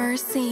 Mercy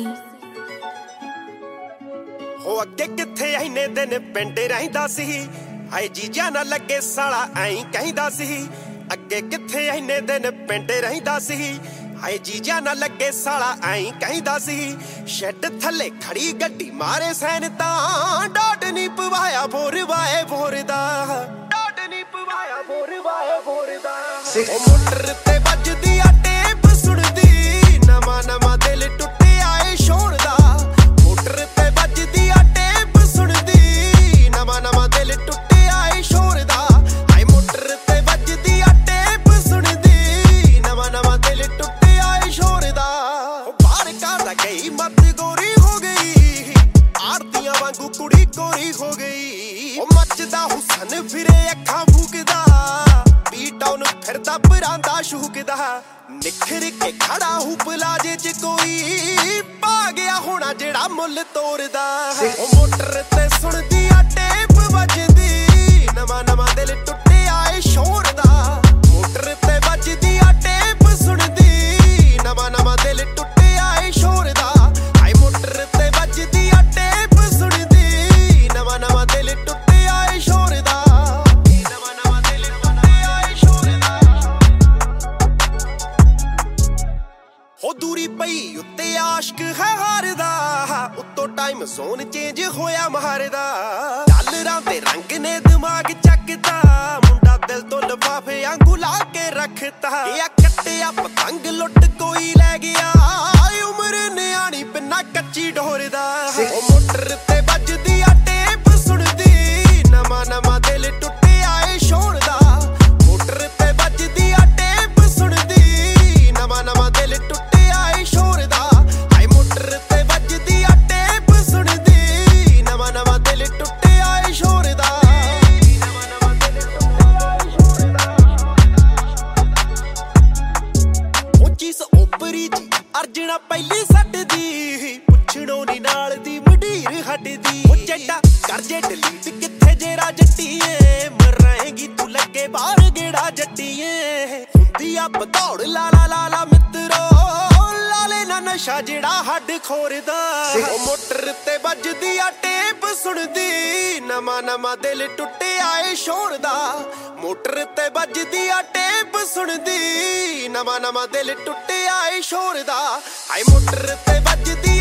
हो अगे किथे इन्ने दिन पिंड रहिंदा सी हाय जीजा ना लगे साला ऐं कहिंदा सी अगे किथे इन्ने दिन पिंड रहिंदा सी हाय जीजा ना लगे साला ऐं कहिंदा सी शैड थले खड़ी गड्डी मारे सैन तां डाट नी पवाया बोर वाए बोर दा डाट नी पवाया बोर वाए बोर दा ओ मोटर ते वजदी आ टेप सुनदी नवा नवा दिल टुटिया ए शोर दा मोटर ते वजदी आ टेप सुनदी नवा नवा दिल टुटिया ए शोर दा हाय मोटर ते वजदी आ टेप सुनदी नवा नवा दिल टुटिया ए शोर दा बाहर कादा गई मत गोरी हो गई आरतियां वांगू कुड़ी गोरी हो गई ओ मचदा हुसन फिरे अखां फूकदा बीटाउन फिरदा बरांदा शूकदा निखर के खड़ा हूं पलाजे च कोई पा गया होना जेड़ा मुल तोड़दा ओ मोटर ते सुनदी आ टेप वजदी नवा नवा दिल टुटिया ए शोर दा मोटर ते वजदी आ टेप सुनदी नवा नवा दिल टुटिया ए शोर दा हाय मोटर ते वजदी आ टेप सुनदी नवा नवा दिल टुटिया ए शोर दा हो दूरी पई उत्ते आशिक है हारदा उत्तो टाइम जोन चेंज होया मारदा डालरां दे रंग ने दिमाग चकदा मुंडा दिल तो लिफाफे आंगू ला के रखता या कट्टिया पतंग लुट कोई ले गया उम्र न्याणी पिन्ना कच्ची ढोरदा ओ मोटर ते वजदी आ टेप सुनदी नवा नवा दिल टुटिया ए शोर दा मोटर ते वजदी आ टेप सुनदी नवा नवा दिल टुटिया ए शोर दा हाय मोटर ते वजदी आ टेप सुनदी नवा नवा दिल टुटिया ए शोर दा नवा नवा दिल टुटिया ए शोर दा ओ चीज़ ओपरी जी अर्जना पहली सट दी पुछणों नी नाल दी मडीर हटदी ओ चड्डा कर जे डिलीट किथे जेरा जट्टीए मराएगी तू लगे बाहर गेड़ा जट्टीए हुंदी आ बदौड़ लाला लाला मित्रो लाले ना नशा जेड़ा हड खोरदा ओ मोटर ते वजदी आ टेप सुनदी नवा नवा दिल टुटिया ए शोर दा मोटर ते वजदी आ टेप सुनदी नवा नवा दिल टुटिया ए शोर दा हाय मोटर ते वजदी